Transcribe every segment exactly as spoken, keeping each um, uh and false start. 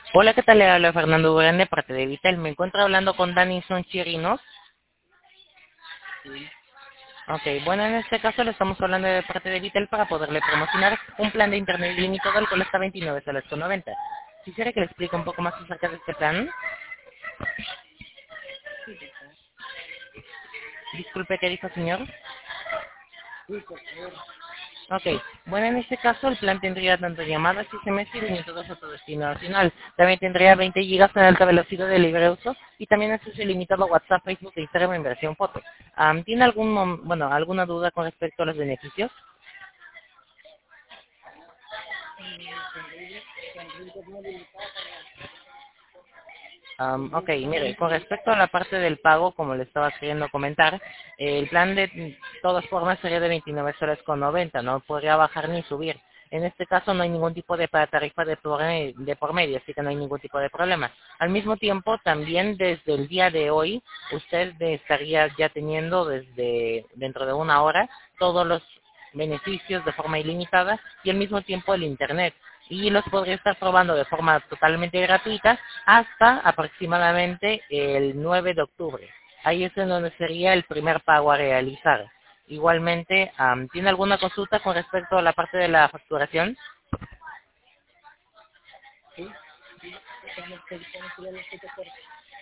Hola, ¿qué tal? Le habla Fernando Durán de parte de Vitel. Me encuentro hablando con Danison Chirinos. Sí. Ok, bueno, en este caso le estamos hablando de parte de Vitel para poderle promocionar un plan de internet ilimitado al cual está veintinueve soles con noventa. Quisiera que le explique un poco más acerca de este plan. Disculpe, ¿qué dijo, señor? Sí, por favor. Ok, bueno, en este caso el plan tendría tanto llamadas y S M S y limitados a todo destino nacional. También tendría veinte gigas en alta velocidad de libre uso y también acceso ilimitado a WhatsApp, Facebook e Instagram en versión foto. Am, ¿Tiene algún, mom- bueno, alguna duda con respecto a los beneficios? Mm, Tendría, tendría que tener limitado para... Am, Tendría ok, que tener mire, con limitado. respecto a la parte del pago, como le estaba queriendo comentar, eh, el plan de todas formas sería de veintinueve soles con noventa, no podría bajar ni subir. En este caso no hay ningún tipo de pa- tarifa de por, me- de por medio, así que no hay ningún tipo de problema. Al mismo tiempo, también desde el día de hoy, usted estaría ya teniendo desde dentro de una hora todos los beneficios de forma ilimitada y al mismo tiempo el Internet. Y los podría estar probando de forma totalmente gratuita hasta aproximadamente el nueve de octubre. Ahí es en donde sería el primer pago a realizar. Igualmente, am, ¿tiene alguna consulta con respecto a la parte de la facturación? Sí. Sí. ¿Cuándo, cuándo sería la fecha corta?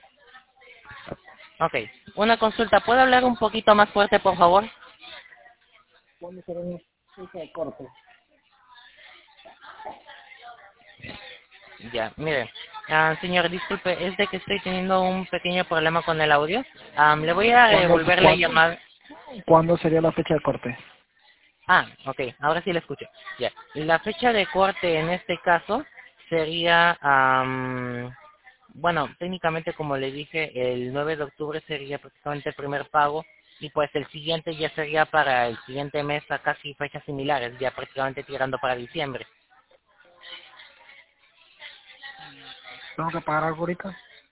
Ok, una consulta. ¿Puede hablar un poquito más fuerte, por favor? ¿Cuándo será la fecha de corte? Ya, mire. Ah, señor, disculpe, es de que estoy teniendo un pequeño problema con el audio. Am, le voy a ¿Cuándo, devolver la cuándo, llamada. ¿Cuándo sería la fecha de corte? Ah, ok, ahora sí le escucho. Ya. La fecha de corte en este caso sería, am, bueno, técnicamente como le dije, el nueve de octubre sería prácticamente el primer pago y pues el siguiente ya sería para el siguiente mes a casi fechas similares, ya prácticamente tirando para diciembre. ¿Tengo que pagar algo ahorita?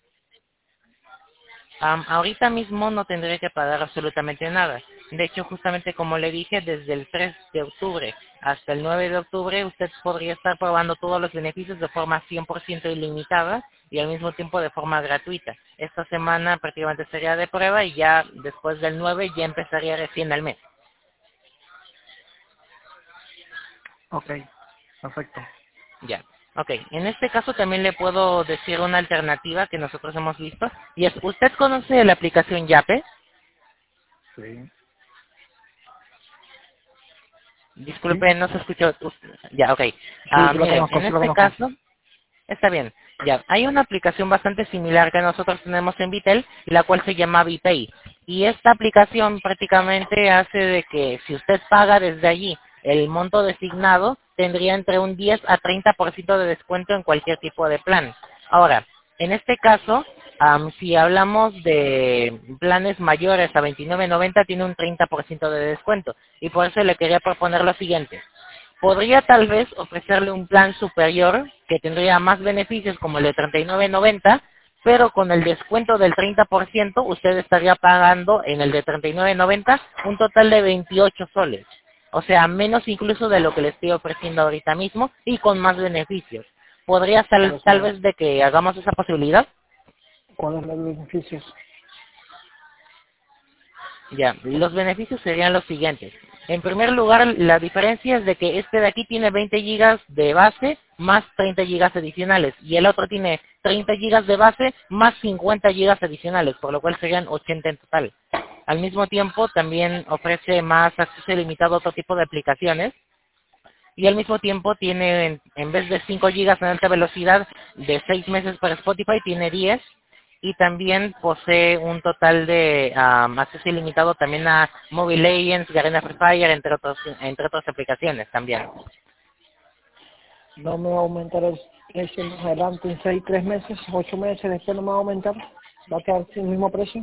Am, ahorita mismo no tendré que pagar absolutamente nada. De hecho, justamente como le dije, desde el tres de octubre hasta el nueve de octubre, usted podría estar probando todos los beneficios de forma cien por ciento ilimitada y al mismo tiempo de forma gratuita. Esta semana prácticamente sería de prueba y ya después del nueve ya empezaría recién al mes. Ok, perfecto. Ya. Ok, en este caso también le puedo decir una alternativa que nosotros hemos visto y es, ¿usted conoce la aplicación Yape? Sí. ¿Sí? Disculpe, no se escuchó. Ya, ok. Sí, Ah, sí lo mire, conozco, en sí lo este conozco. caso, está bien. Ya, hay una aplicación bastante similar que nosotros tenemos en Vitel, la cual se llama ViPay. Y esta aplicación prácticamente hace de que si usted paga desde allí el monto designado, tendría entre un diez a treinta por ciento de descuento en cualquier tipo de plan. Ahora, en este caso, am, si hablamos de planes mayores a veintinueve noventa, tiene un treinta por ciento de descuento. Y por eso le quería proponer lo siguiente. Podría tal vez ofrecerle un plan superior que tendría más beneficios como el de treinta y nueve noventa, pero con el descuento del treinta por ciento usted estaría pagando en el de treinta y nueve noventa un total de veintiocho soles. O sea, menos incluso de lo que le estoy ofreciendo ahorita mismo y con más beneficios. ¿Podría tal, ¿Cuáles tal son, vez de que hagamos esa posibilidad? ¿Cuáles son los beneficios? Ya, los beneficios serían los siguientes. En primer lugar, la diferencia es de que este de aquí tiene veinte gigas de base más treinta gigas adicionales y el otro tiene treinta gigas de base más cincuenta gigas adicionales, por lo cual serían ochenta en total. Al mismo tiempo, también ofrece más acceso ilimitado a otro tipo de aplicaciones y al mismo tiempo tiene, en, en vez de cinco gigas en alta velocidad de seis meses para Spotify, tiene diez y también posee un total de um, acceso ilimitado también a Mobile Legends, Garena Free Fire, entre otros, entre otras aplicaciones también. ¿No me va a aumentar el precio más adelante en seis, tres meses, ocho meses, después no me va a aumentar? ¿Va a quedar sin el mismo precio?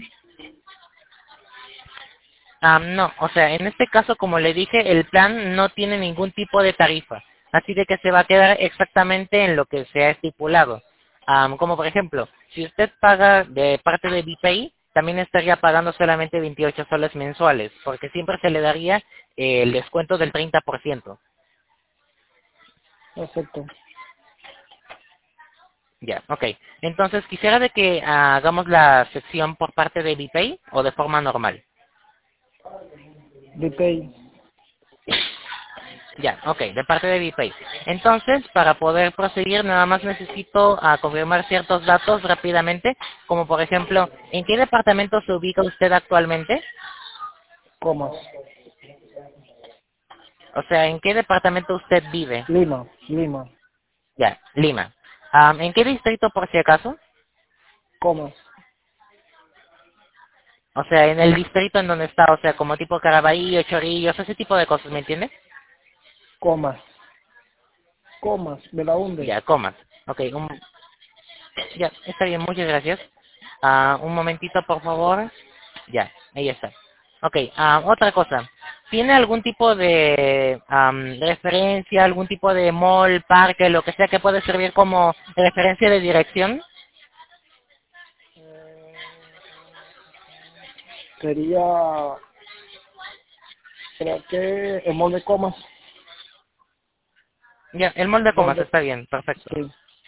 Um, no, o sea, en este caso, como le dije, el plan no tiene ningún tipo de tarifa, así de que se va a quedar exactamente en lo que se ha estipulado. Um, como por ejemplo, si usted paga de parte de VPay, también estaría pagando solamente veintiocho soles mensuales, porque siempre se le daría eh, el descuento del treinta por ciento. Perfecto. Ya, ok. Entonces, quisiera de que hagamos la sección por parte de VPay o de forma normal. VPay. Ya, ok, de parte de VPay. Entonces, para poder proseguir, nada más necesito ah, confirmar ciertos datos rápidamente, como por ejemplo, ¿en qué departamento se ubica usted actualmente? Comas. O sea, ¿en qué departamento usted vive? Lima. Lima. Ya, Lima. Ah, ¿en qué distrito por si acaso? Comas. O sea, en el distrito en donde está, o sea, como tipo Caraballo, Chorrillos, ese tipo de cosas, ¿me entiendes? Comas. Comas. Belaunde. Ya, comas. Ok, un, ya, está bien, muchas gracias. Ah, un momentito, por favor. Ya, ahí está. Ok, ah, otra cosa. ¿Tiene algún tipo de am, referencia, algún tipo de mall, parque, lo que sea que puede servir como referencia de dirección? Sería, creo que el molde Comas. Ya, el mall de comas Molde, está bien, perfecto. sí.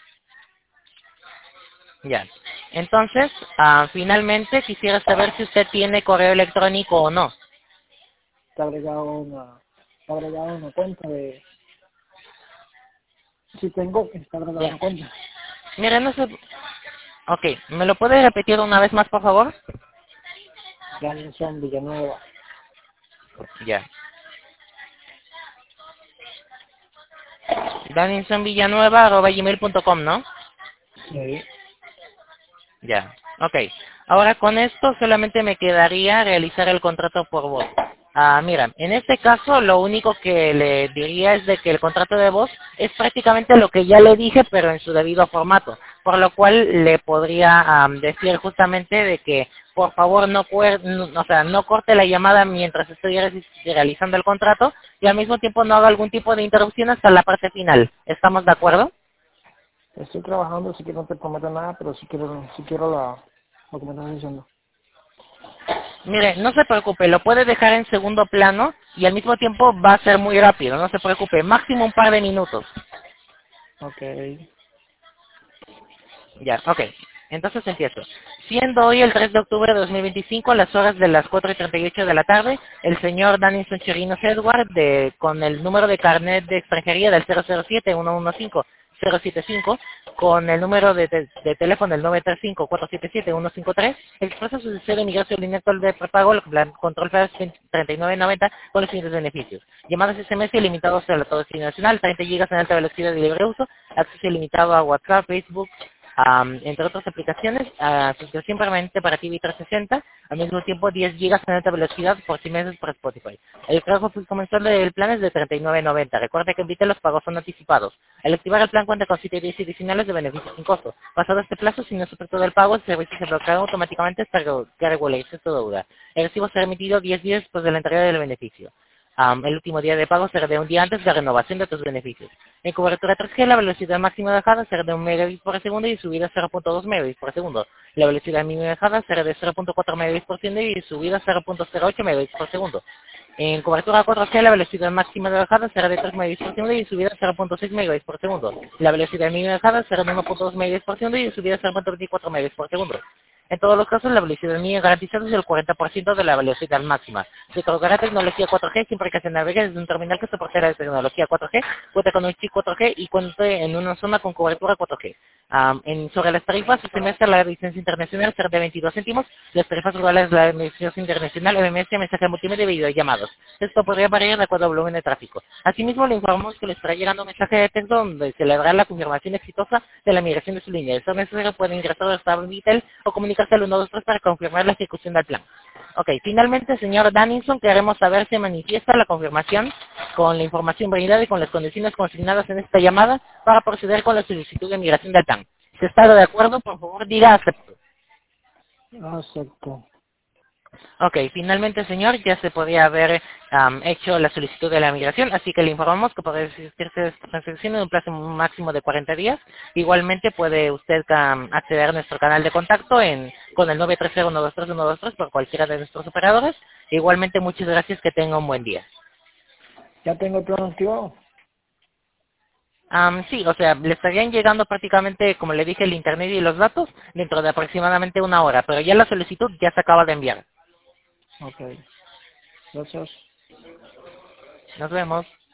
Ya. Entonces, ah, finalmente quisiera saber si usted tiene correo electrónico o no. Está agregado una, está agregado una cuenta de, si tengo, está agregado Ya. una cuenta. Mire, no sé. Ok, ¿me lo puede repetir una vez más, por favor? Danielson Villanueva. Ya. daninson villanueva arroba gmail punto com, ¿no? Sí. Ya. Ok. Ahora con esto solamente me quedaría realizar el contrato por voz. Ah, mira, en este caso lo único que le diría es de que el contrato de voz es prácticamente lo que ya le dije, pero en su debido formato. Por lo cual le podría am, decir justamente de que por favor no, cuer- no, o sea, no corte la llamada mientras estoy re- realizando el contrato y al mismo tiempo no haga algún tipo de interrupción hasta la parte final. ¿Estamos de acuerdo? Estoy trabajando, así que no te prometo nada, pero si quiero, si quiero la, lo que me estás diciendo. Mire, no se preocupe, lo puede dejar en segundo plano y al mismo tiempo va a ser muy rápido, no se preocupe, máximo un par de minutos. Ok. Ya, ok. Entonces empiezo. Siendo hoy el tres de octubre de dos mil veinticinco, a las horas de las cuatro y treinta y ocho de la tarde, el señor Danison Chirinos Edward, de, con el número de carnet de extranjería del cero cero siete uno uno cinco cero siete cinco, con el número de, de, de teléfono del nueve tres cinco cuatro siete siete uno cinco tres, expresa su deseo de migración línea actual de prepago, el plan control F A S treinta y nueve noventa, con los siguientes beneficios. Llamadas S M S ilimitados a todo destino nacional, treinta gigas en alta velocidad y libre uso, acceso ilimitado a WhatsApp, Facebook, Um, entre otras aplicaciones, uh, suscripción permanente para T V trescientos sesenta, al mismo tiempo diez gigas en alta velocidad por seis meses por Spotify. El pago mensual del plan es de treinta y nueve noventa. Recuerde que en Vite los pagos son anticipados. Al activar el plan cuenta con siete días adicionales de beneficios sin costo. Pasado este plazo, si no supera todo el pago, el servicio se bloquea automáticamente hasta que regularice su deuda. El recibo será emitido diez días después de la entrega del beneficio. Um, el último día de pago será de un día antes de la renovación de tus beneficios. En cobertura tres G, la velocidad máxima de bajada será de un megabit por segundo y subida cero punto dos megabits por segundo. La velocidad mínima de bajada será de cero punto cuatro megabits por segundo y subida cero punto cero ocho megabits por segundo. En cobertura cuatro G, la velocidad máxima de bajada será de tres megabits por segundo y subida cero punto seis megabits por segundo. La velocidad mínima de bajada será de uno punto dos megabits por segundo y subida cero punto veinticuatro megabits por segundo. En todos los casos, la velocidad mínima garantizada es el cuarenta por ciento de la velocidad máxima. Se otorgará tecnología cuatro G siempre que se navegue desde un terminal que soporte la tecnología cuatro G, cuenta con un chip cuatro G y cuente en una zona con cobertura cuatro G. Um, en, sobre las tarifas, este semestre la licencia internacional será de veintidós céntimos, las tarifas globales de la licencia internacional, M M S, mensaje multimedia y videollamadas. Esto podría variar de acuerdo al volumen de tráfico. Asimismo, le informamos que le estará llegando un mensaje de texto donde se le dará la confirmación exitosa de la migración de su línea. Esto necesario puede ingresar al estado Vitel o comunicarse al uno dos tres para confirmar la ejecución del plan. Ok, finalmente, señor Danison, queremos saber si manifiesta la confirmación con la información brindada y con las condiciones consignadas en esta llamada para proceder con la solicitud de migración del plan. Si está de acuerdo, por favor, diga acepto. Acepto. Ok, finalmente, señor, ya se podría haber um, hecho la solicitud de la migración, así que le informamos que podrá existirse esta transacción en un plazo máximo de cuarenta días. Igualmente puede usted um, acceder a nuestro canal de contacto en con el nueve tres cero uno dos tres uno dos tres por cualquiera de nuestros operadores. Igualmente, muchas gracias, que tenga un buen día. Ya tengo el plan activado. Am, sí, o sea, le estarían llegando prácticamente, como le dije, el internet y los datos dentro de aproximadamente una hora, pero ya la solicitud ya se acaba de enviar. Ok. Gracias. Nos vemos.